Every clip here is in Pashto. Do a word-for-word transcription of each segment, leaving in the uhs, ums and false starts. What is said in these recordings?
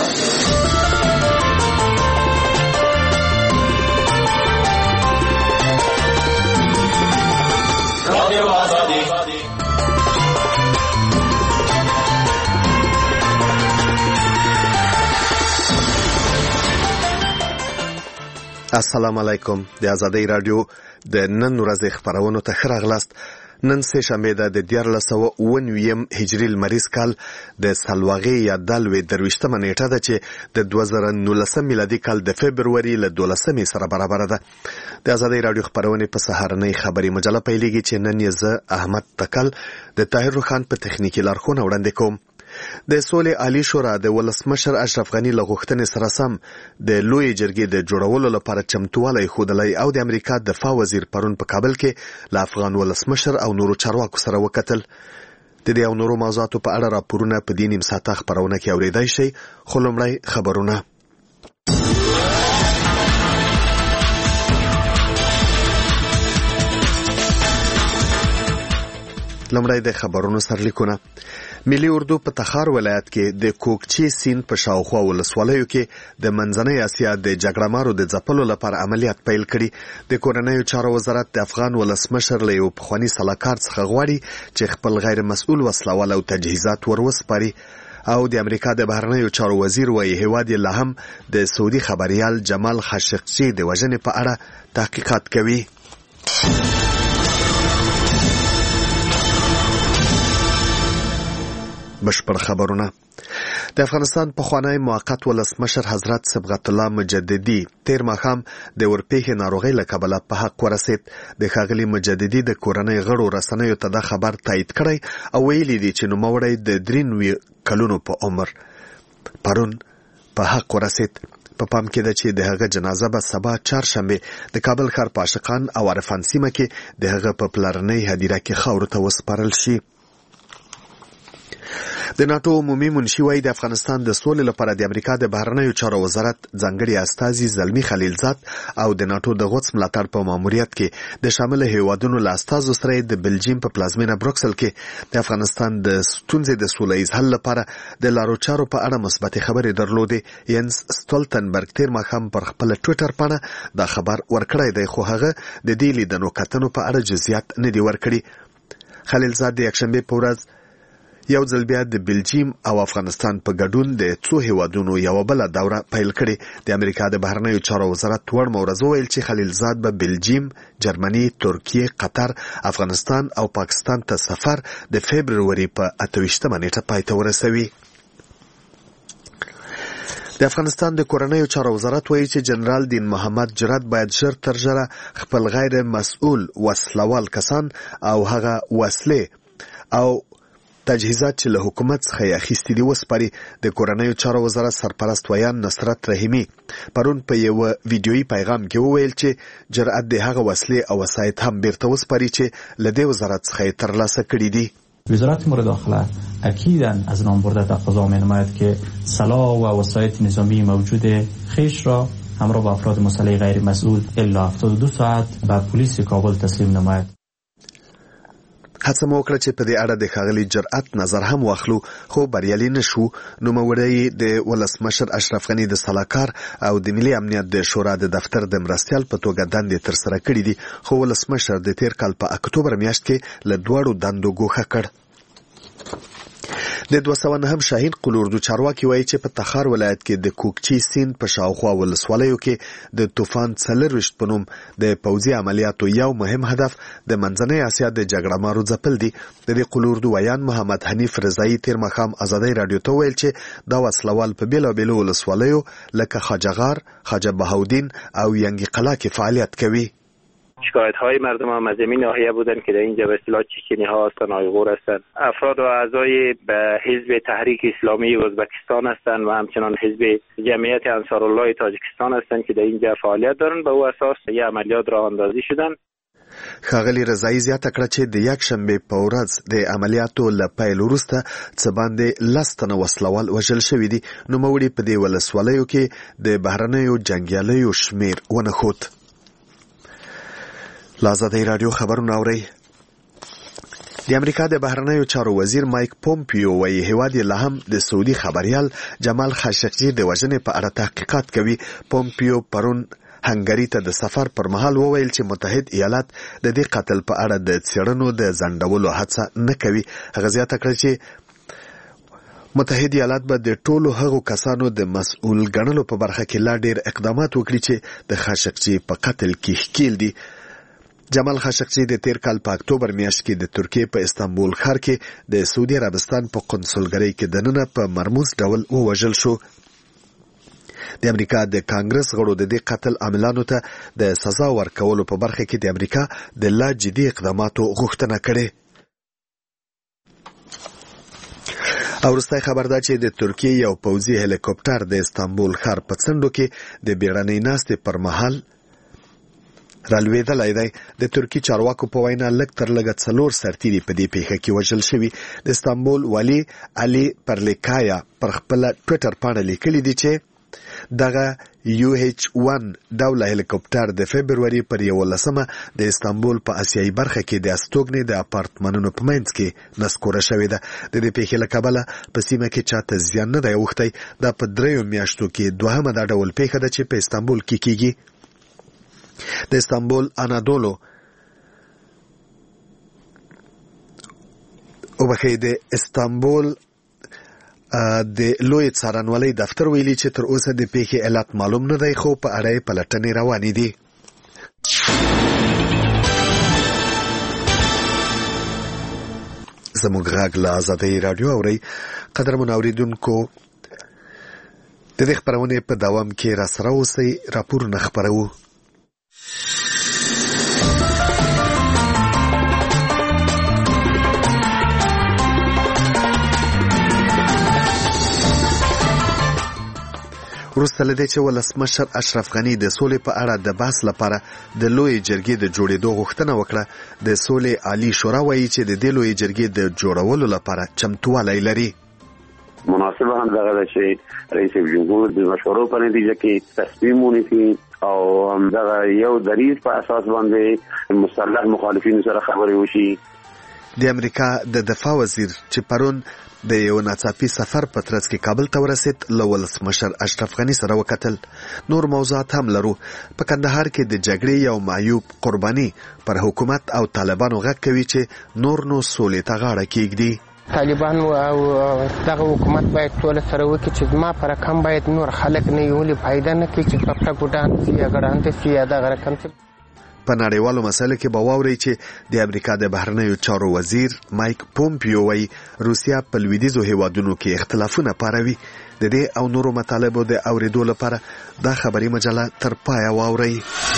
السلام علیکم. د آزادۍ رادیو د نن ورځې خبرونو ته ښه راغلاست. نن سه شنبه ده د دیارلس سوه اوه نوي هجري لمریز کال د سلواغې یا دلوې درویشتمه نیټه ده چې د دوه زره نولسم میلادي کال د فبروري له دولسمې سره برابر ده. د آزادۍ رادیو خبرونه په سهارنۍ خبري مجله پیلېږي چې نن یې زه احمد تکل د طاهر روخان په تخنیکی لارښوونه وړاندې کوم. د سولې عالی شورا د ولسمشر اشرف غنی له غوښتنې سره سم د لوی جرګې د جوړولو لپاره چمتووالی ښودلی او د امریکا دفاع وزیر پرون په کابل کې له افغان ولسمشر او نورو چارواکو سره وکتل. د دې او نورو موضوعاتو په اړه راپورونه په دې نیم ساعته خبرونه کې اورېدای شئ. خو لومړی خبرونه. لومړی د خبرونو سرلیکونه. ملي اردو په تخار ولایت کې د کوکچې سیند په شاوخوا ولسوالیو کې د منځنۍ اسیا د جګړهمارو د ځپلو لپاره عملیات پیل کړي. د کورنیو چارو وزارت د افغان ولسمشر له یو پخواني سلاکار څخه غواړي چې خپل غیر مسؤل وسلوال او تجهیزات وروسپاري. او د امریکا د بهرنیو چارو وزیر وایي هیواد یې لا هم د سعودي خبريال جمال خاشقجي د وژنې په اړه تحقیقات کوي. بشپړ خبرونه. د افغانستان پخوانی موقت ولسمشر حضرت صبغت الله مجددي تیر ماښام د ورپېښې ناروغۍ له کبله په حق ورسید. د ښاغلي مجددي د کورنۍ غړو رسنیو ته دا خبر تایید کړی او ویلي دي چې نوموړی د درې نوي کلونو په عمر پرون په حق ورسید. په پام کې ده چې د هغه جنازه به سبا چهارشنبه د کابل ښار په عاشقان او عرفان سیمه کې د هغه په پلرنۍ هدیره کې خاورو ته وسپارل شي. د ناتو عمومي منشي وایي د افغانستان د سولې لپاره د امریکا د بهرنیو چارو وزارت ځانګړي استازي زلمی خلیلزاد او د ناتو د غوڅ ملاتړ په ماموریت کې د شامل هیوادونو له استازو سره د بلجیم په پلازمینه بروکسل کې د افغانستان د ستونزې د سولهییز حل لپاره د لارو چارو په اړه مثبتې خبرې درلودې. ینس سټولتنبرګ تیر ماښام پر خپل ټویټر پاڼه دا خبر ورکړی دی خو هغه د دې لیدنو کتنو په اړه جزئیات نه دی ورکړي. خلیلزاد د یکشنبې په ورځ یو ځل بیا د بلجیم او افغانستان په ګډون د څو هیوادونو یو بل دوره پیل کړي. د امریکا د بهرنیو چارو وزارت وړ مورز ویل چې خلیلزاد به بلجیم، جرمني، ترکیه، قطر، افغانستان او پاکستان ته سفر د فبروري په اتهویشتمه نیټه پای ته ورسوي. د افغانستان د کورنیو چارو وزارت وایي چې جنرال دین محمد جرات باید ژر تر ژره خپل غیر مسؤل وسلوال کسان او هغه وسلې او تجهیزات چې له حکومت څخه یې اخیستي دي وسپاري. د کورنیو چارو وزارت سرپرست ویان نصرت رحیمي پرون په یو ویډیویي پیغام کې وویل چې جرأت د هغه وسلې او وسایط هم بیرته وسپاري چې له دې وزارت څخه یې ترلاسه کړي دي. وزارت امور داخله اکیداً از نام برده تقاضا می‌نماید که سلاح و وسایط نظامی موجود خیش را همراه با افراد مسلح غیر مسئول الا هفتاد و دو ساعت به پلیس کابل تسلیم نماید. هڅه مو وکړه چې په دې اړه د ښاغلي جرأت نظر هم واخلو خو بریالي نشو. نوموړی د ولسمشر اشرف غنی د سلاکار او د ملي امنیت د شورا د دفتر د مرستیال په توګه دندې ترسره کړې دي خو ولسمشر د تیر کال په اکتوبر میاشت کې له دواړو دندو ګوښه کړ. د دوه سوه نهم شاهین قلوردو چارواکي وایي چې په تخار ولایت کې د کوکچې سیند په شاوخوا ولسوالیو کې د طوفان څلرویشت په نوم د پوځي عملیاتو یو مهم هدف د منځنۍ اسیا د جګړهمارو ځپل دي. د دې قلوردو ویان محمد حنیف رضایي تیر ماښام آزادۍ رادیو ته ویل چې دا وسلوال په بېلابېلو ولسوالیو لکه خواجه‌غار، خواجه بهاودین او ینگی قلعه کې فعالیت کوي. شکایت های مردم هم از این ناحیه بودن که در اینجا به اصطلاح چچنی ها هستن، آیغور هستن، افراد و اعضای به حزب تحریک اسلامی ازبکستان هستن و همچنان حزب جمعیت انصارالله تاجیکستان هستن که در اینجا فعالیت دارن. به او اساس یه عملیات راه اندازی شدن. ښاغلي رضایي زیاته کړه چې د یکشنبې په ورځ د عملیاتو له پیل وروسته څه باندې لس تنه وسلوال وژل شوي دي. نوموړي په دې ولسوالیو کې د بهرنیو جنګیالیو شمیر ونښود. له آزادۍ راډیو خبرونه اورئ. د امریکا د بهرنیو چارو وزیر مایک پومپیو وايي هیواد یې لا هم د سعودي خبريال جمال خاشقجي د وژنې په اړه تحقیقات کوي. پومپیو پرون هنګری ته د سفر پر مهال وویل چې متحد ایالات د دې قتل په اړه د څېړنو د ځنډولو هڅه نه کوي. هغه زیاته کړه چې متحد ایالات به د ټولو هغو کسانو د مسؤل ګڼلو په برخه کې لا ډیر اقدامات وکړي چې د خاشقجي په قتل کې ښکیل دي. جمال خاشقجي د تیر کال په اکتوبر میاشت کې د ترکیې په استانبول ښار کې د سعودي عربستان په قونسلګرۍ کې دننه په مرموز ډول ووژل شو. د امریکا د کانګرس غړو د دې قتل عاملانو ته د سزا ورکولو په برخه کې د امریکا د لا جدي اقداماتو غوښتنه کړې. او وروستی خبر دا چې د ترکیې یو پوځي هلیکوپټر د استانبول ښار په څنډو کې د بیړنۍ ناستې پر مهال رالوېدلی دی. د ترکي چارواکو په وینا لږ تر لږه څلور سرتیري په دې پیښه کې وژل شوي. د استانبول والي علي پرلیکایا پر خپله ټویټر پاڼه لیکلي دي چې دغه یو ایچ ون ډوله هلیکوپټر د فبروري پر یولسمه د استانبول په اسیایي برخه کې د استوګنې د اپارتمانونو په منځ کې نسکوره شوې ده. د دې پیښې له کبله په سیمه کې چاته زیان نه دی اوښتی. دا په دریو میاشتو کې دوهمه دا ډول پیښه ده چې په استانبول کې کیږي. د استانبول انادولو او بخې د استانبول د لوی څارنوالۍ دفتر ویلي چې تر اوسه د پیښې علت معلوم نه دی خو په اړه یې پلټنې روانې دي. زموږ غږ له آزادۍ راډیو اورئ. قدرمن اوریدونکو د دې خپرونې په دوام کې راسره اوسئ. راپورونه خپروو. وروسته له دې چې ولسمشر اشرف غني د سولې په اړه د بحث لپاره د لویې جرګې د جوړېدو غوښتنه وکړه، د سولې عالي شورا وایي چې د دې لویې جرګې د جوړولو لپاره چمتووالی لري. مناسبه هم دغه ده چې رئیس جمهور د مشورو په نتیجه کې تصمیم ونیسي او همدغه یو دریځ په اساس باندې مسلح مخالفینو سره خبرې وشي. د امریکا د دفاع وزیر چې پرون د یو ناڅاپي سفر په ترڅ کې کابل ته ورسید له ولسمشر اشرف غني سره وکتل. نور موضوعات هم لرو. په کندهار کې د جګړې یو معیوب قرباني پر حکومت او طالبانو غږ کوي چې نور نو سولې ته غاړه کېږدي. طالبان او دغه حکومت باید ټول سره وکړي چې زما پر رقم باید نور خلک نه یولي فایده نه کوي چې په پرګوډان سي یا ګړانده سي یا دغه رقم سي. په نړیوالو مسایلو کې به واورئ چې د امریکا د بهرنیو چارو وزیر مایک پومپیو وایي روسیا په لویدیځو هیوادونو کې اختلافونه پاروي. د دې او نورو مطالبو د اورېدو لپاره دا خبري مجله تر پایه واورئ.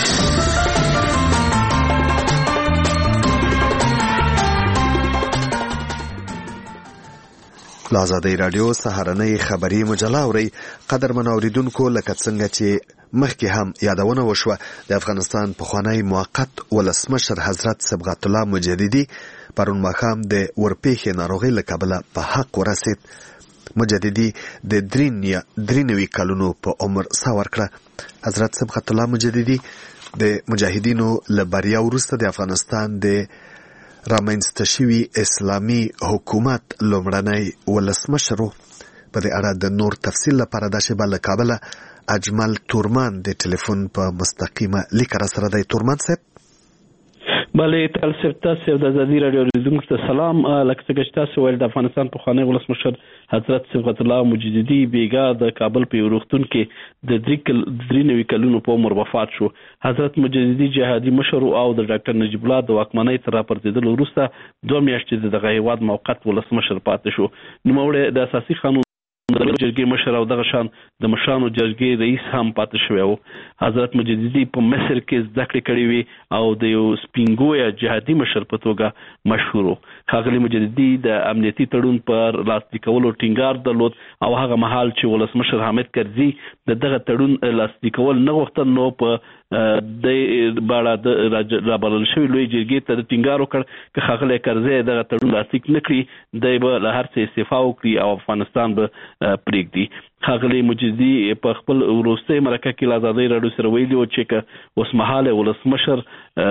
آزادۍ راډیو سهارنۍ خبري مجله اورئ. قدرمن اوریدونکو، لکه څنګه چې مخکې هم یادونه وشوه، د افغانستان پخوانی موقت ولسمشر حضرت صبغت الله مجددي پرون ماښام د ورپېښې ناروغۍ له کبله په حق ورسید. مجددي د درې نوي کلونو په عمر ساه ورکړه. حضرت صبغت الله مجددي د مجاهدینو له بریا وروسته د افغانستان د رامنځته شوي اسلامي حکومت لومړنی ولسمشر و. په دې اړه د نور تفصیل لپاره دا شیبه له کابله اجمل تورمان د ټلیفون په مستقیمه لیک را سره دی. تورمان صاحب بله، تاسو تاسو د ازادي راډیو اوریدونکو ته سلام. لکه څنګه چې تاسو ویل، د افغانستان پخوانی ولسمشر حضرت صبغت الله مجددي بیګا د کابل په روغتون کې د درې نوي کلونو په عمر وفات شو. حضرت مجددي جهادي مشر او د ډاکټر نجیب الله د واکمنۍ تر راپرځېدلو وروسته دوه میاشتې د دغه هیواد موقت ولسمشر پاتې شو. نوموړی د اساسي قانون د جرګې مشر او دغه شان د مشرانو جرګې رئیس هم پاتې شوی و. حضرت مجددي په مصر کې زده کړې کړې وې او د یو سپینګویه جهادي مشر په توګه مشهور و. ښاغلي مجددي د امنیتي تړون پر لاسلیک کولو ټینګار درلود او هغه مهال چې ولسمشر حامد کرزي د دغه تړون لاسلیک کول نه غوښتل، نو په د باړه د رابلل شوي لوی جرګې ته ټینګار وکړ که ښاغلی کرزي دغه تړون لاسلیک نه کړي، دی به له هر څه استعفا وکړي او افغانستان به پرېږدي. ښاغلي مجیدي په خپل وروستي مرکه کې له ازادۍ راډیو سره ویلي و چې که اوسمهاله ولسمشر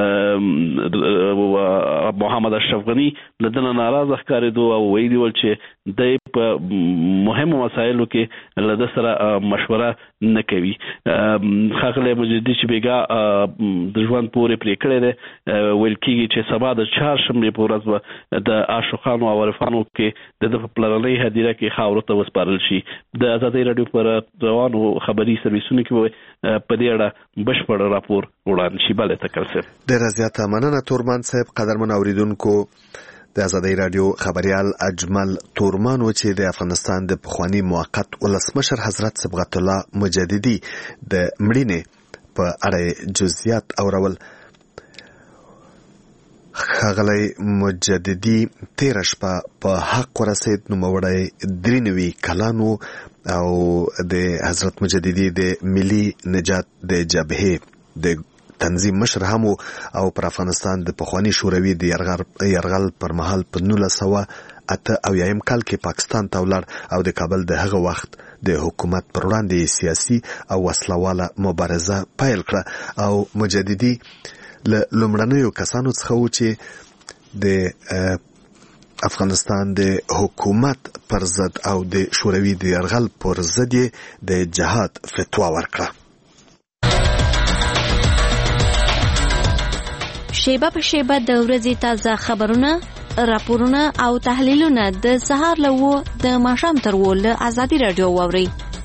محمد اشرف غني له دنه ناراضه ښکارېدو او ویلي ول چې د په مهمو مسایلو کې له د سره مشوره نه کوي. ښاغلي مجیدي چې بیګا د ژوند پورې پرې کړی دی، ویل کېږي چې سبا د چهارشنبې په ورځ به د عاشقانو او عارفانو کې د ده په پلرنۍ هدیره کې خاورو ته وسپارل شي. د ازادۍ راډیو پر روانو خبري سرویسونو کې به په دې اړه بشپړ راپور وړاندې شي. بله تکل صاحب ډېره زیاته مننه تورمان صاحب. قدرمن اوریدونکو، د ازادۍ راډیو خبريال اجمل تورمان و چې د افغانستان د پخوانی موقت ولسمشر حضرت صبغت الله مجددي د مړینې په اړه جزئیات اورول. ښاغلی مجددي تیره شپه په حق ورسید، نوموړی درې نوي کلان و او د حضرت مجددي د ملي نجات د جبهې د تنظیم مشر هم او پر افغانستان د پخوانی شوروي د یرغل پر مهال په نولس سوه اته اویایم کال کې پاکستان ته ولاړ او د کابل د هغه وخت د حکومت پر وړاندې سیاسي او وسلواله مبارزه پیل کړه او مجددي له لومړنیو کسانو څخه و چې د افغانستان د حکومت پر ضد او د شوروي د یرغل پر ضد د جهاد فتوا ورکړه. شیبه په شیبه د ورځې تازه خبرونه، راپورونه او تحلیلونه د سهار له و د ماښام تر و له ازادي راډیو واورئ.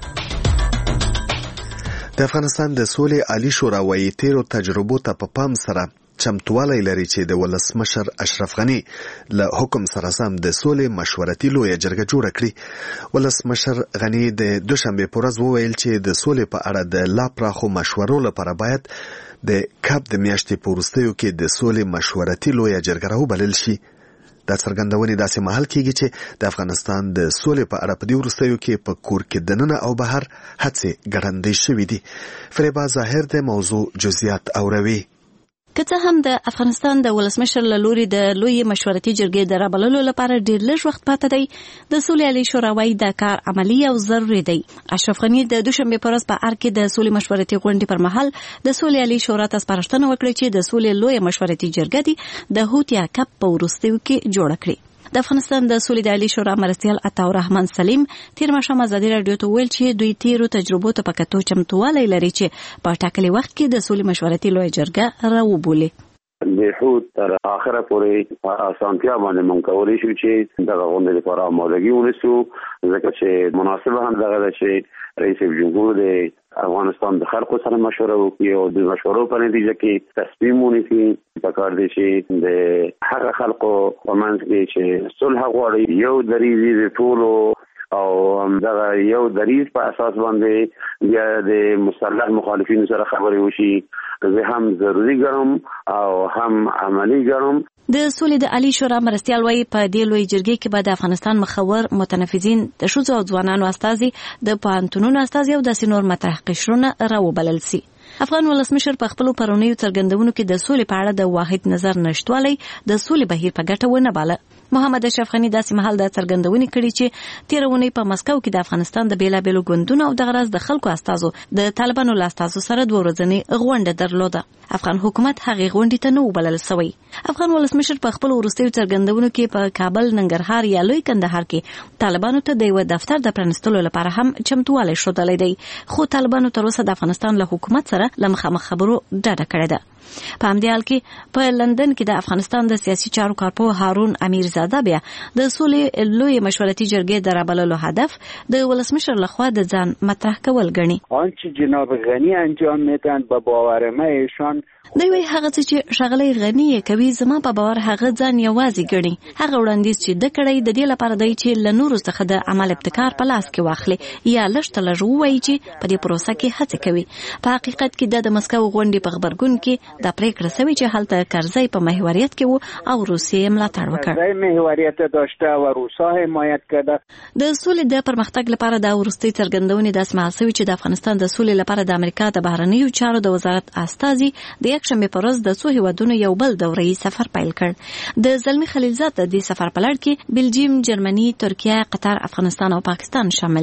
د افغانستان د سولې عالی شورا وايي تیرو تجربو ته په پام سره چمتوالی لري چې د ولسمشر اشرف غني له حکم سره سم د سولې مشورتي لویه جرګه جوړه کړي. ولسمشر غني د دوشنبه په ورځ وویل چې د سولې په اړه د لا پراخو مشورو لپاره باید د کاب د میاشتې په وروستیو کې د سولې مشورتي لویه جرګه راوبلل شي. دا څرګندونې داسې مهال کېږي چې د افغانستان د سولې په اړه په دې وروستیو کې په کور کې دننه او بهر هڅې ګړندۍ شوې دي. فریبا ظاهر د موضوع جزئیات اوروي. که څه هم د افغانستان د ولسمشر له لوري د لوی مشورتي جرګې د رابللو لپاره ډېر لږ وخت پاتې دی، د سولې عالی شورا وايي دا کار عملی او ضروري دی. اشرف غني د دوشنبه په ورځ په ار کې د سولې مشورتي غونډې پر مهال د سولې عالی شورا ته سپارښتنه وکړه چې د سولې لوی مشورتي جرګه دی د هوتیا کپ په وروستیو کې جوړه کړي. د افغانستان د سولې عالی شورا مرستیال عطاالرحمن سلیم تیر ماښام ازادي راډیو ته ویل چې دوی تیرو تجربو ته په کتو چمتوالی لري چې په ټاکلي وخت کې د سولې مشورتي لویه جرګه راوبولي. د حود تر اخره پورې اسانتیا باندې مونږ کولی شو چې دغه غونډې لپاره آمادګي ونیسو، ځکه چې مناسبه هم دغه ده چې رئیس جمهور د افغانستان د خلکو سره مشوره وکړي او د مشورو په نتیجه کې تصمیم ونیسي. پکار دی چې د هغه خلکو په منځ کې چې صلح غواړي یو دریځ د ټولو او دغه یو دریځ په اساس باندې بیا د مسلح مخالفینو سره خبرې وشي، زه هم ضروري ګڼم او هم عملی ګڼم. د سولې د عالی شورا مرستیال وايي په دې لوی جرګې کې به د افغانستان مخور متنفذین، د ښځو او ځوانانو استازي، د پوهنتونونو استازي او داسې نور مطرح قشرونه راوبلل سي. افغان ولسمشر په خپلو پرونیو څرګندونو کې د سولې په اړه د واحد نظر نشټوالی د سولې بهیر په ګټه ونه باله. محمد اشرف غني داسې مهال د څرګندونې کړي چې تیرونی په مسکو کې د افغانستان د بیلابېلو ګوندونو او د غرض د خلکو استازو د طالبانو له استازو سره دوه ورځنۍ غونډه درلوده. افغان حکومت هغې غونډې ته نه وبلل سوی. افغان ولسمشر په خپلو وروستیو څرګندونو کې په کابل، ننګرهار یا لوی کندهار کې طالبانو ته د یوه دفتر د پرانستلو لپاره هم چمتوالی ښودلی دی، خو طالبانو تر اوسه د افغانستان له حکومت سره له مخامخ خبرو ډډه کړې ده. په همدې حال کې په لندن کې د افغانستان د سیاسي چارو کارپوه هارون امیرزاده بیا د سولې لوی مشورتي جرګې د رابللو هدف د ولسمشر لخوا د ځان مطرح کول ګڼي. آنچه جناب غنی انجام میدن به باور ما ایشان دوی وایي هغه څه چې ښاغلی غني کوي زما په باور هغه ځان یوازې ګڼي. هغه وړاندیز چې د کړی د دې لپاره دی چې له نورو څخه د عمل ابتکار په لاس کې واخلي یا لږ ته لږ ووایي چې په دې پروسه کې هڅې کوي. په حقیقت کې د مسکو غونډې په غبرګون کې دا پریکړه سوې چې هلته کرزی په محوریت کې و او روسیې ملاتړ وکړ. کرزی محوریت داشته و روسا حمایت کرده. د سولې د پرمختګ لپاره دا وروستۍ څرګندونې داسې مهال سوې چې د افغانستان د سولې لپاره د امریکا د بهرنیو چارو د وزارت استازي د یکشنبې په ورځ د څو هیوادونو یو بل دوره‌یي سفر پیل کړ. د زلمی خلیلزاد د دې سفر په لړ کې بلجیم، جرمني، ترکیه، قطر، افغانستان او پاکستان شامل دي.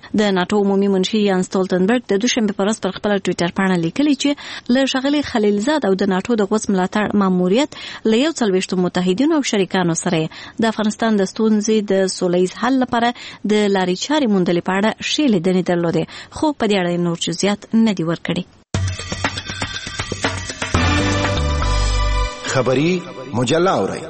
د ناتو عمومي منشي یان ستولتنبرګ د دوشنبه په ورځ پر خپل ټوئیټر باندې لیکلي چې له ښاغلي خلیلزاد او د ناتو د غوڅ ملاتړ ماموریت له یو څلوېښتو متحدینو او شریکانو سره د افغانستان د ستونزې د سولهییز حل لپاره د لارې چارې موندلې په اړه ښې لیدنې درلودې، خو په دې اړه نور جزئیات نه دي ورکړي. خبری مجله اورئ.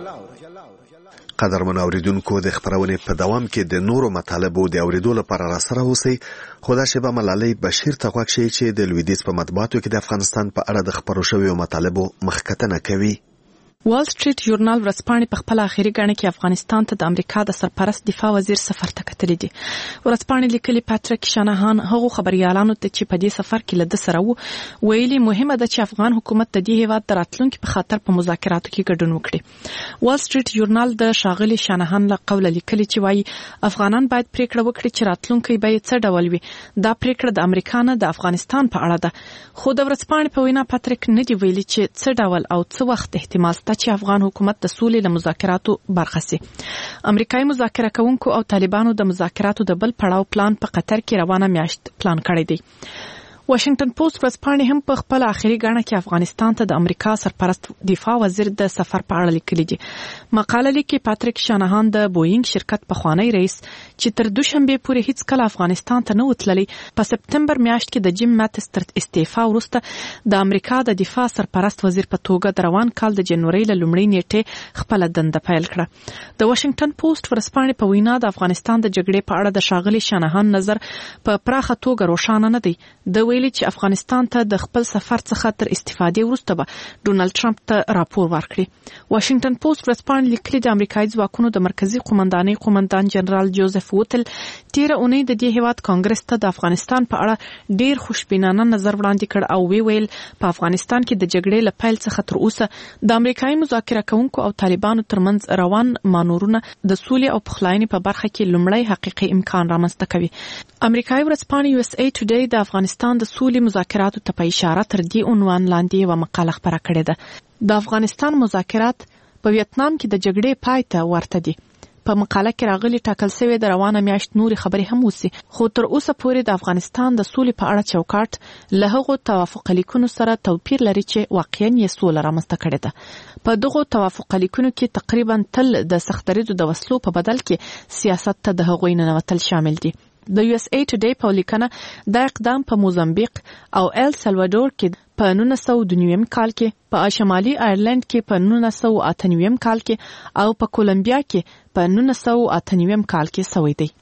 قدرمن اوریدونکو، د خبرونې په دوام کې د نورو مطالبو د اوریدو لپاره را سره اوسئ. خدا شبه ملالۍ بشیر ته غوږ شئ چې د لویدیځ په مطبوعاتو کې د افغانستان په اړه د خبرو شویو مطالبو مخکتنه کوي. وال سټریټ ژورنال ورځپاڼې په خپل اخیری غاڼه کې افغانستان ته د امریکا د سرپرست دفاع وزیر سفر ته کتلې دي. ورځپاڼې لیکلي پاتریک شانهان هغه خبريالانو ته چې په دې سفر کې لده سره وو ویلي مهمه ده چې افغان حکومت د دې هیواد د راتلونکو په خاطر په مذاکراتو کې ګډون وکړي. وال سټریټ ژورنال د شاغلي شانهان له قوله لیکلي چې وايي افغانان باید پریکړه وکړي چې راتلونکي به څه ډول وي. دا پریکړه د امریکا نه د افغانستان په اړه ده، خو د ورځپاڼې په وینا پاتریک نه دی ویلي چې څه ډول او څه وخت احتمال چې افغان حکومت د سولې له مذاکراتو برخه سي. امریکایي مذاکره کوونکو او طالبانو د مذاکراتو د بل پړاو پلان په قطر کې روانه میاشت پلان کړی دی. واشنگټن پوسټ ورځپاڼې هم په خپل اخیری غاڼه کې افغانستان ته د امریکا سرپرست دفاع وزیر د سفر په اړه لیکلي دي. مقاله لیکي پاتریک شانهان د بوئینګ شرکت پخوانی رئیس چې تر دوشنبه پورې هیڅ کله افغانستان ته نه وتللی، په سپتمبر میاشت کې د جیم ماتس تر استعفا وروسته د امریکا د دفاع سرپرست وزیر په توګه د روان کال د جنوري له لومړۍ نیټې خپل دنده پیل کړه. د واشنگټن پوسټ ورځپاڼې په وینا د افغانستان د جګړې په اړه د شاغلي شانهان نظر په پراخه توګه روښانه نه دی. د ویلي چې افغانستان ته د خپل سفر څخه تر استفادې وروسته به ډونالد ټرمپ ته راپور ورکړي. واشنگټن پوسټ ورځپاڼې لیکلي د امریکایي ځواکونو د مرکزی قومندانۍ قومندان جنرال جوزف ووتل تیر اونۍ د دې هیواد کانګرس ته د افغانستان په اړه ډیر خوشبینانه نظر وړاندې کړ او وی ویل په افغانستان کې د جګړې له پیل څخه تر اوسه د امریکایي مذاکره کوونکو او طالبانو ترمنځ روان مانورونه د سولې او پخلاینې په برخه کې لومړی حقیقي امکان رامنځته کوي. امریکایي ورځپاڼې یو اس ای ټوډے د افغانستان د سولې مذاکراتو ته په اشاره تر دې عنوان لاندې یو مقاله خپره کړې ده. د افغانستان مذاکرات په ویتنام کې د جګړې پای ته ورته دي. په مقاله کې راغلي ټاکل شوی د روانه میاشت نوري خبرې هم وسی، خو تر اوسه پورې د افغانستان د سولې په اړه چوکاټ له هغو توافق لیکونو سره توپیر لري چې واقعاً یې سوله رامنځته کړې ده. په دغو توافق لیکونو کې تقریبا تل د سختریزو د وسلو په بدل کې سیاست ته د هغوی ننوتل شامل دي. د یو اس ای ټوډے په لیکنه دا اقدام په موزمبیق او ال سلوادور کې په نولس سوه دوه نوي کال کې، په شمالي آیرلند کې په نولس سوه اته نوي کال کې او په کولمبیا کې په نولس سوه اته نوي کال کې شوی دی.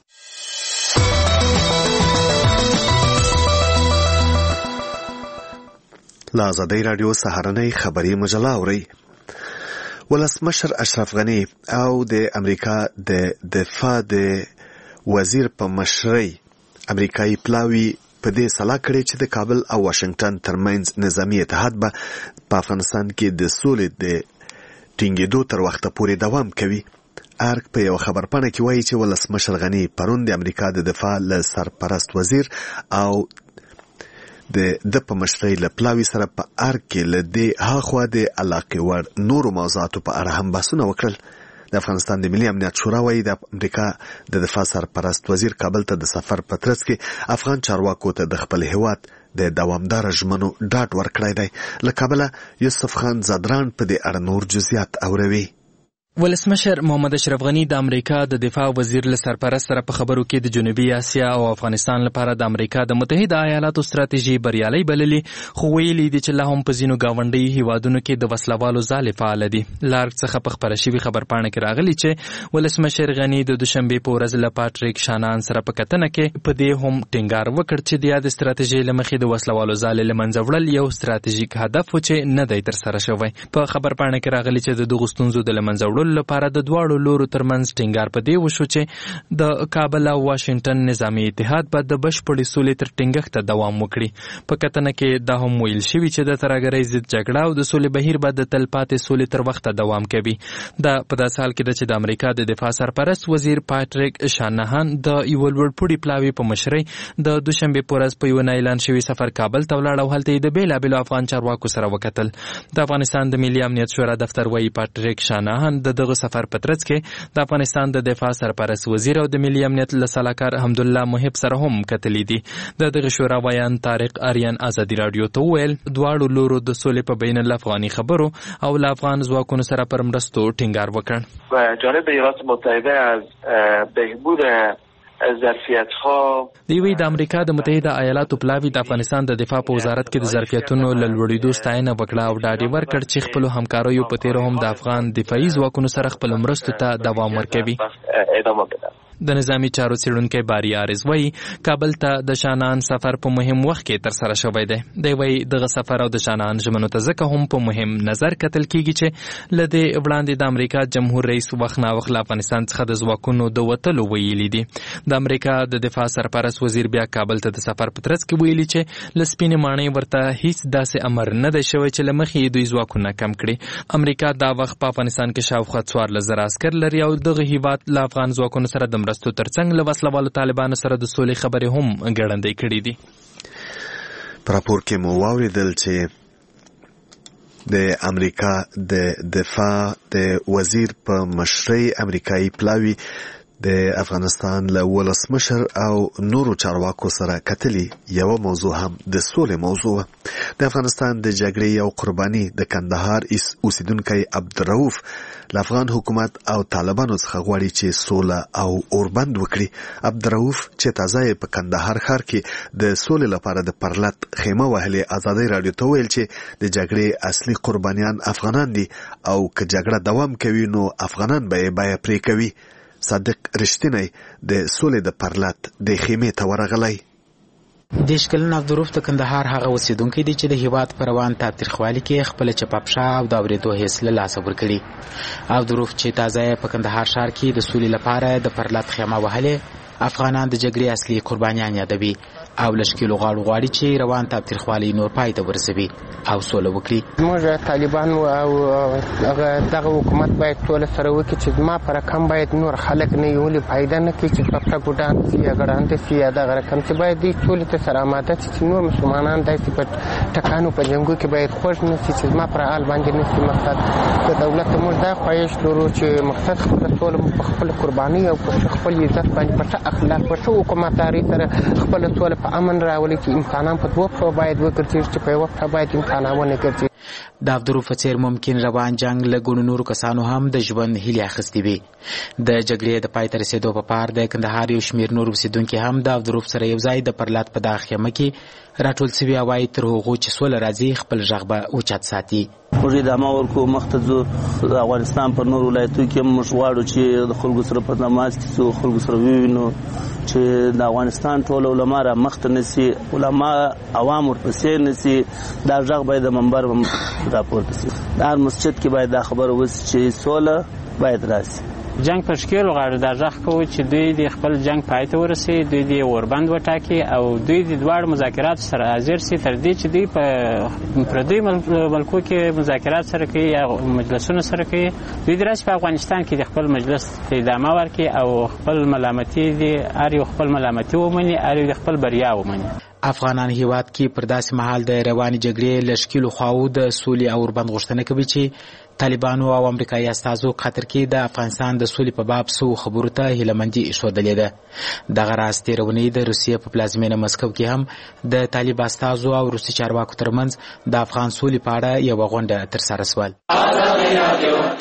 لا ازادي رادیو سهارنۍ خبری مجله اورئ. ولسمشر اشرف غنی او د امریکا د دفاع د وزیر په مشرۍ امریکایي پلاوی په دې سلا کړی چې د کابل او واشنگټن ترمنځ نظامی اتحاد به په افغانستان کې د سولې د ټینګېدو تر وخته پورې دوام کوي. ارګ په یو خبرپاڼه کې وایي چې ولسمشر غنی پرون د امریکا د دفاع له سرپرست وزیر او د د په مشرۍ له پلاوی سره په ارګ کې له دې هاخوا د علاقې وړ نورو موضوعاتو په اړه هم بحثونه وکړل. د افغانستان د ملي امنیت شورا وایي د امریکا د دفاع سرپرست وزیر کابل ته د سفر په ترڅ کې افغان چارواکو ته د خپل هیواد د دوامدار ژمنو ډاډ ورکړی دی. له کابله یوسف خان زادران په دې اړه نور جزئیات اوروي. ولسمشر محمد اشرف غنی د امریکا د دفاع وزیر له سرپرست سره په خبرو کې د جنوبي اسیا او افغانستان لپاره د امریکا د متحده ایالاتو ستراتیژي بریالي بللي، خو ویلي دي چې لا هم په ځینو ګاونډي هیوادونو کې د وسلوالو ځالې فعال دي. لارډ څخه په خبره شوي خبرپاڼه کې راغلي چې ولسمشر غنی د دوشنبه په ورځ له پاتریک شانان سره په کتنه کې په دې هم ټینګار وکړ چې د یاد ستراتیژي له مخې د وسلوالو ځالې له منځه وړل یو ستراتیژیک هدف و چې نه دی ترسره شوی. په خبرپاڼه کې راغلي چې د دغو ستونزو د له منځه وړلو لپاره د دواړو لورو ترمنځ ټینګار په دې وشو چې د کابل او واشنگټن نظامی اتحاد به د بشپړې سولې تر ټینګښت دوام وکړي. په کتنه کې دا هم ویل شوي چې د ترهګرۍ ضد جګړه او د سولې بهیر به د تلپاتې سولې تر وخته دوام کوي. دا په داسې حال کې ده چې د امریکا د دفاع سرپرست وزیر پاتریک شانهان د یو لوړپوړي پلاوي په مشرۍ د دوشنبه په ورځ په یو اعلان شوي سفر کابل ته ولاړ او هلته یې د بېلابېلو افغان چارواکو سره وکتل. د افغانستان د ملي امنیت شورا دفتر وایي پاتریک شانهان د دغه سفر په ترڅ کې د افغانستان د دفاع سرپرست وزیر او د ملي امنیت له سلاکار حمدالله محب سره هم کتلي دي. د دغه شورا ویان طارق آریان ازادي رادیو ته وویل دواړو لورو د سولې په بین الافغاني خبرو او له افغان ځواکونو سره پر مرستو ټینګار وکړ. و جانب ایالات متحده از بهبود ظرفیت ها دیوی د امریکا د متحده ایالاتو پلاوی د افغانستان د دفاع په وزارت کې د ظرفیتونو ل لوړېدو ستاینه وکړه او ډاډ ورکړ چې خپل همکاریو په تیر هم د افغان دفاعي ځواکونو سره خپل مرستو ته دوام ورکوي. د نظامی چارو څېړونکی باری عارض وایي کابل ته د شانان سفر په مهم وخت کې ترسره شوی دی. دی وایي دغه سفر او د شانان ژمنو ته ځکه هم په مهم نظر کتل کیږي چې له دې وړاندې د امریکا جمهور رئیس وخت نا وخت له افغانستان څخه د ځواکونو د وتلو ویلي دي. د امریکا د دفاع سرپرست وزیر بیا کابل ته د سفر په ترڅ کې ویلي چې له سپینې ماڼۍ ورته هیڅ داسې امر نه دی شوی چې له مخې دوی ځواکونه کم کړي. امریکا دا وخت په افغانستان کې شاوخوا څوارلس زره عسکر لري او دغه هیواد له افغان ځواکونو سره د مرستو ترڅنګ له وسلوالو طالبانو سره د سولې خبرې هم ګړندۍ کړي دي. په راپور کې مو واوریدل چې د امریکا د دفاع د وزیر په مشرۍ امریکایي پلاوی د افغانستان له ولسمشر او نورو چارواکو سره کتلي. یو موضوع هم د سولې موضوع. د افغانستان د جګړې یو قرباني د کندهار اوسیدونکی عبدالرؤف له افغان حکومت او طالبانو څخه غواړي چې سوله او اوربند وکړي. عبدالرؤف چې تازه په کندهار ښار کې د سولې لپاره د پرلط خیمه وهلې ازادي رادیو ته ویل چې د جګړې اصلي قربانیان افغانان دي او که جګړه دوام کوي نو افغانان به یې بیه پرې کوي. صادق رښتینی د سولې د پرلط د خیمې ته ورغلی. دیش کلن عبدالرؤف د کندهار هغه اوسیدونکی دی چې د هیواد په روان تاوتریخوالي کې خپل چپاپشا او د اورېدو حس له لاسه ورکړي. عبدالرؤف چې تازه په کندهار ښار کې د سولې لپاره د پرلط خیمه وهلې افغانان د جګړې اصلي قربانیان یادوي او لشکلو غاړو غواړي چې روان تاوتریخوالي نور پای ته ورسوي او سوله وکړي. موږ طالبان او هغه دغه حکومت باید سوله سره وکړي چې زما په رقم باید نور خلک نه یولي فایده نه کوي چې په ګډان سي یا ګړانده سي یا دغه رقم چې باید دوی سولې ته سره آماده چې نور مسلمانان داسې په ټکانو په جنګو کې باید خوښ نه سي چې زما پر حال باندې نه سي. مقصد د دولت موږ دا خواهش لرو چې مقصد خپل سوله په خپل قرباني او په خپل عزت باندې په اخلاق په شو حکومتداري سره خپل سوله په امن راولي چې انسانان په دوه په باید وګرځي چې په یو په باید انسانان ونه ګرځي. د عبدالرؤف څیر ممکن روان جنگ له ګڼو نورو کسانو هم د ژوند هیلې اخیستې وي. د جګړې د پای ته رسېدو په پار د کندهار یو شمېر نور اوسېدونکي هم د عبدالرؤف سره یو ځای د پرلط په دغه خیمه کې راټول سوي او وایي تر هغو چې سوله راځي خپل غږ به اوچت ساتي. موږ ادامه ورکو مخته ځو. د افغانستان پر نور ولایتو کې موږ غواړو چې د خلکو سره په تماس کې ځو، خلکو سره ووینو چې د افغانستان ټول علما را مخته نسی، علما عوام ورپسې نسی. دا غږ باید د منبر راپورته سي. د هر مسجد کې باید دا خبره وسي چې سوله باید راسي. جنگ په شکل غواړي دا ځخ کوي چې دوی د خپل جنگ پای ته ورسي، دوی د اوربند وټاکي او دوی د دوړ مذاکرات سره حاضر سي تر دې چې دوی په پردي ملکو کې مذاکرات سره کوي یا مجلسونه سره کوي. دوی درس په افغانستان کې د خپل مجلس ادامه ورکړي او خپل ملامتي دي هر یو خپل ملامتي ومني، هر یو خپل بریا ومني. افغانان هیواد کې پر داسې مهال د رواني جګړې لشکلو خواو د سولې او اوربند غوښتنه کوي چې طالبانو او امریکایي استازو قطر کې د افغانستان د سولې په باب سو خبرو ته هیلهمندي ښودلې ده. دغه راز تېره اونۍ د روسیې په پلازمینه مسکو کې هم د طالب استازو او روسي چارواکو ترمنځ د افغان سولې په اړه یوه غونډه ترسره سوه.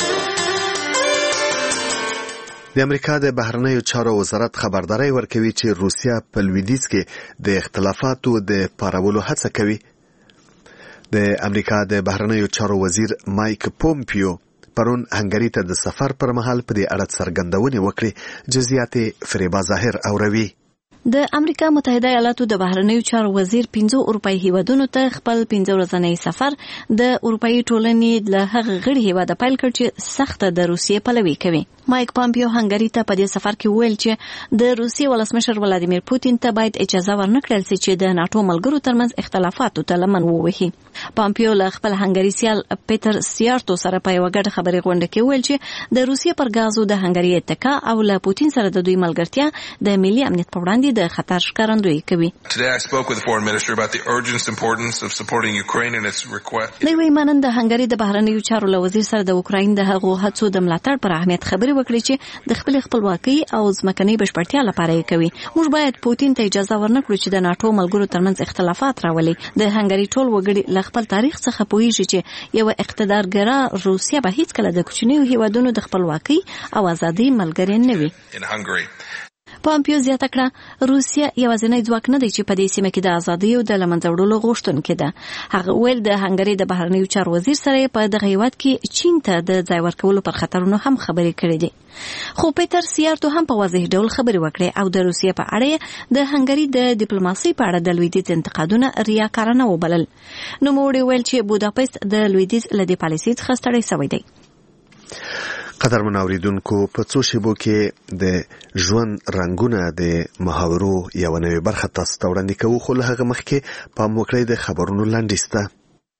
د امریکا د بهرنیو چارو وزارت خبرداري ورکوي چې روسیا په لویدیځ کې د اختلافاتو د پارولو هڅه کوي. د امریکا د بهرنیو چارو وزیر مایک پومپیو پرون هنګری ته د سفر پر مهال په دې اړه څرګندونې وکړې. جزئیات فریبا ظاهر اوروي. د امریکا متحده ایالاتو د بهرنیو چارو وزیر پنځو اروپایي هیوادونو ته خپل پنځه ورځنی سفر د اروپایي ټولنې له هغه غړي هیواده پیل کړ چې سخته د روسیې پلوي کوي. مایک پامپیو هنګری ته په دې سفر کې ویل چې د روسیې ولسمشر ولادیمیر پوتین ته باید اجازه ورنکړل شي چې د ناتو ملګرو ترمنځ اختلافاتو ته لمن ووهي. پامپیو له خپل هنګری سیال پیټر سیارتو سره په یوه ګډه خبري غونډه کې ویل چې د روسیې پر غازو د هنګری اتکا او له پوتین سره د دوی ملګرتیا د ملي امنیت په وړاندې د خطر ښکارندویي کوي. Today I spoke with the foreign minister about the urgent importance of supporting Ukraine and its request. دوی مانند د هنګری د بهرنیو چارو له وزیر سره د اوکراین د هغو هڅو د ملاتړ پر اهمیت خبري وکړي چې د خپل خپلواکۍ او ځمکنۍ بشپړتیا لپاره یې کوي. موږ باید پوتین ته اجازه ورنکړو چې د ناتو ملګرو ترمنځ اختلافات راولي. د هنګری ټول وګړي له خپل تاریخ څخه پوهیږي چې یو اقتدارګرا روسیه به هیڅکله د کوچنیو هیوادونو د خپلواکۍ او ازادۍ ملګری نه وي. پامپیو زیاته کړه روسیه یوازینی ځواک نه دی چې په دې سیمه کې د ازادۍ او د لمنځه وړلو غوښتونکې ده. هغه ویل د هنګری د بهرنیو چارو وزیر سره په دغه هیواد کې چین ته د ځای ورکولو پر خطرونو هم خبرې کړې دي. خو پیټر سیارتو هم په واضح ډول خبرې وکړې او د روسیې په اړه د هنګری د ډیپلوماسۍ په اړه د لویدیځ انتقادونه ریاکارانه وبلل. نوموړي ویل چې بوداپست د لویدیځ له دې پالیسۍ څخه ستړی شوی دی. قدرمن اوریدونکو په څو شیبو کې د ژوند رنگونه د محاورو یو نوې برخه تاسو ته وړاندې کوو، خو له هغه مخکې پام وکړئ د خبرونو لنډیز ته.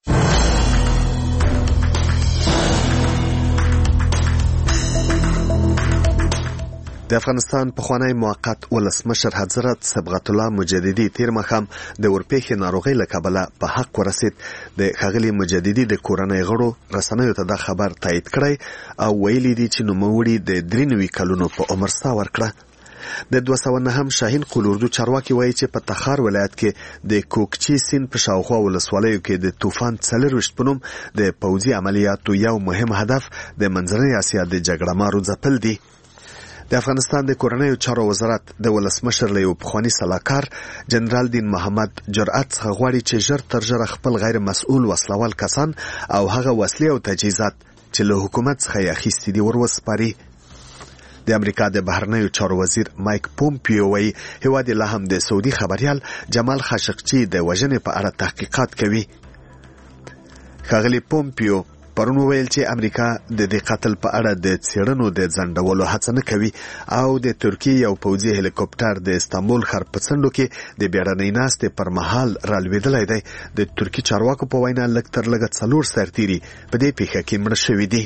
د افغانستان پخوانی موقت ولسمشر حضرت صبغت الله مجددي تیر مخام د ورپېښې ناروغۍ له کبله په حق ورسید. د ښاغلي مجددي د کورنۍ غړو رسنیو ته دا خبر تایید کړی او ویلي دي چې نوموړي د درې نوي کلونو په عمر ساه ورکړه. د دوه سوه نهم شاهین قلوردو چارواکي وایي چې په تخار ولایت کې د کوکچې سیند په شاوخوا ولسوالیو کې د طوفان څلرویشت په نوم د پوځي عملیاتو یو مهم هدف د منځنۍ اسیا د جګړه مارو ځپل دي. د افغانستان د کورنیو چارو وزارت د ولسمشر له یو پخواني سلاکار جنرال دین محمد جرأت څخه غواړي چې ژر تر ژره خپل غیر مسؤل وسلوال کسان او هغه وسلې او تجهیزات چې له حکومت څخه یې اخیستي دي وروسپاري. د امریکا د بهرنیو چارو وزیر مایک پومپیو وایي هیواد لا هم د سعودي خبريال جمال خاشقجي د وژنې په اړه تحقیقات کوي. ښاغلي پومپیو پرون ویل چې امریکا د دې قتل په اړه د څېړنو د ځنډولو هڅه نه کوي او د ترکیې یو پوځي هلیکوپټر د استانبول ښار په څنډو کې د بیړنۍ ناستې پر مهال رالوېدلی دی. د ترکي چارواکو په وینا لږ تر لږه څلور سرتیري په دې پیښه کې مړه شوي دي.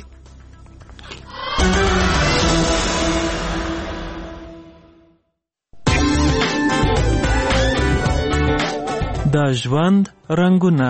د ژوند رنګونه.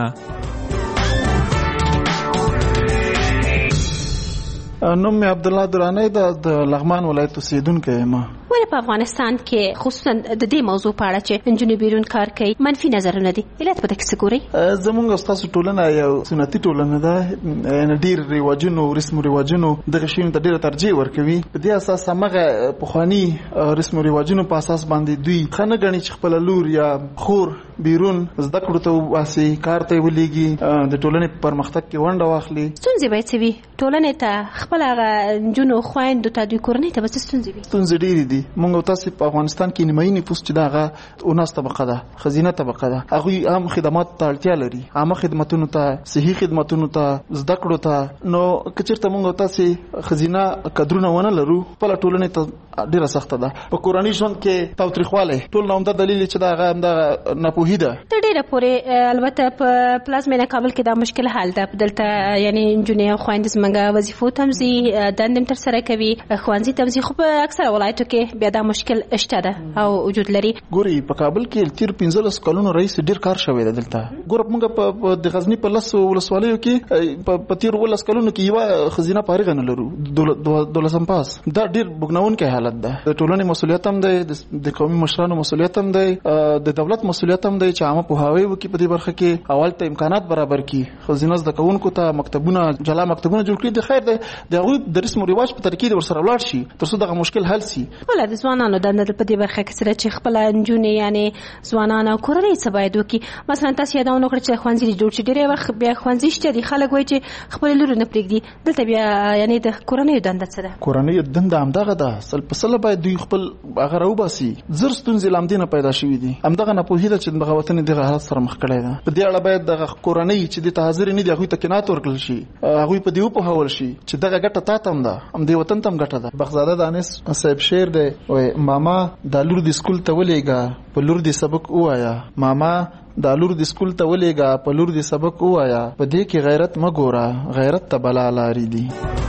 نوم مې عبدالله درانی د لغمان ولایت اوسیدونکی یم. ولې په افغانستان کې خصوصا د دې موضوع په اړه چې نجونې بیرون کار کوي منفي نظرونه دي، علت په دې کې څه ګورئ؟ زموږ ستاسو ټولنه یو سنتي ټولنه ده، یعنې ډېر رواجونو رسم رواجونو دغه شیانو ته ډېره ترجیح ورکوي. په دې اساس همغه پخواني رسم رواجونو په اساس باندې دوی ښه نه ګڼي چې خپله لور یا خور بیرون زده کړو ته وباسي، کار ته یې ولېږي، د ټولنې په پرمختګ کې ونډه واخلي. ستونزې باید څه وي ټولنې ته؟ خپل هغه نجونو خویندو ته دوی کورنۍ ته به څه ستونزې وي؟ ستونزې ډېرې دي. موږ تاسو په افغانستان کې نیمایي نفوس چې دا هغه اوناس طبقه ده، ښځینه طبقه ده، هغوی عام خدماتو ته اړتیا لري، عامه خدمتونو ته، صحي خدمتونو ته، زده کړو ته. نو که چېرته موږ تاسې ښځینه قدرونه ونه لرو خپله ټولنې ته ډېره سخته ده. په کورني ژوند کې تاوتریخوالی ټول نه عمده دلیل چې دا هغه همدغه ناپوهي ده. تر ډېره پورې البته په پلازمینه کابل کې دا مشکل حل ده. دلته یعنې نجونې او خویندې زموږ وظیفو ته هم ځي، دندې هم ترسره کوي، ښوونځي ته هم ځي، خو په اکثره ولایتو کې بیا دا مشکل شته ده او وجود لري. ګوري په کابل کې تیر پنځلس کلونو رئیس ډیر کار شوی دی دلته. ګوره موږ په د غزنی په لس ولسوالیو کې په تیر ولس کلونو کې یو خزینه فارغ نه لرو، دولسم پاس. دا ډیر بګناونکی حالت ده. د ټولنې مسولیت هم دی، د قومي مشرانو مسولیت هم دی، د دولت مسولیت هم دی چې عامه پوهاوی وکړي په دې برخه کې، اول ته امکانات برابر کړي، خزینه زده کوونکو ته مکتبونه جلا مکتبونه جوړ کړي. د خیر د هغوی د رسم و رواج په طریقې ورسره ولاړ شي تر څو دغه مشکل حل شي. خپل د ځوانانو دنده په دې برخه کې سره چې خپل انجونې یعنی ځوانان او کورنۍ څه باید وکړي. مثلا تاسو یادونه وکړه چې ښوونځي جوړ شي، ډېری وخت بیا ښوونځي شته دي خلک وایي چې خپل لور نه پرېږدي، دلته بیا یعنی د کورنۍ دنده څه ده؟ کورنۍ دنده همدغه ده، سل په سل باید دوی خپل هغه راوباسي. زر ستونزې لامدینه پیدا شوي دي، همدغه ناپوهي ده چې دغه وطن دغه حالت سره مخ کړی ده. په دې اړه باید دغه کورنۍ چې د حاضر نه دي هغوی ته قناعت ورکړل شي، هغوی په دې وپوهول شي چې دغه ګټه تا ته هم ده، همدې وطن ته هم ګټه ده. بخزاده دانش صاحب شعر دی، وایي ماما دا لور دې سکول ته ولېږه په لور دې سبق ووایه، ماما دا لور دې سکول ته ولېږه په لور دې سبق ووایه، په دې کې غیرت مه ګوره، غیرت ته بلا لارې دي.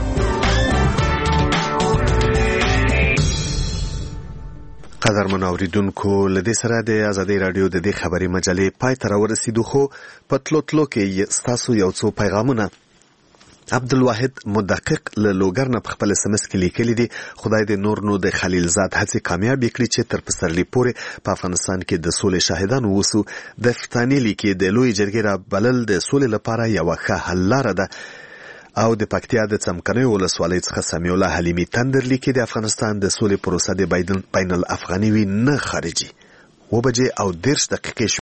قدرمن اوریدونکو، لدې سره د ازادي رادیو د دې خبري مجلې پای ته راورسېدو، خو په تلو تلو کې ستاسو یو څو پیغامونه. عبدالواحد مدقق له لوګر نه په خپل اس ام اس کې لیکلي دي: خدای دې نور نو د خلیلزاد هڅې کامیاب کړي چې تر پسرلي پورې په افغانستان کې د سولې شاهدان ووسو. د فتانې لیکي د لوی جرګې را بلل د سولې لپاره یو ښه حل لاره ده. او د پکتیا د څمکنیو ولسوالۍ څخه سمیع الله حلیمي تندر لیکي: د افغانستان د سولې پروسه د بین الافغاني وي نه خارجي. و بجې او دېرش دقیقې